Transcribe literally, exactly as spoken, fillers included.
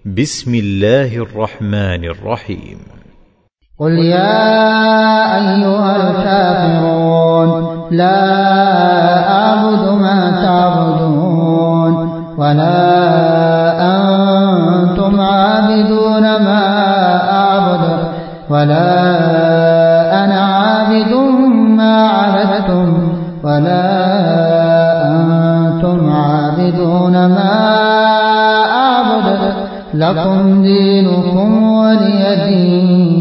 بسم الله الرحمن الرحيم. قل يا أيها الكافرون لا أعبد ما تعبدون ولا أنتم عابدون ما أعبد ولا أنا عابد ما عبدتم ولا أنتم عابدون ما أعبد لكم دينكم ولي دين.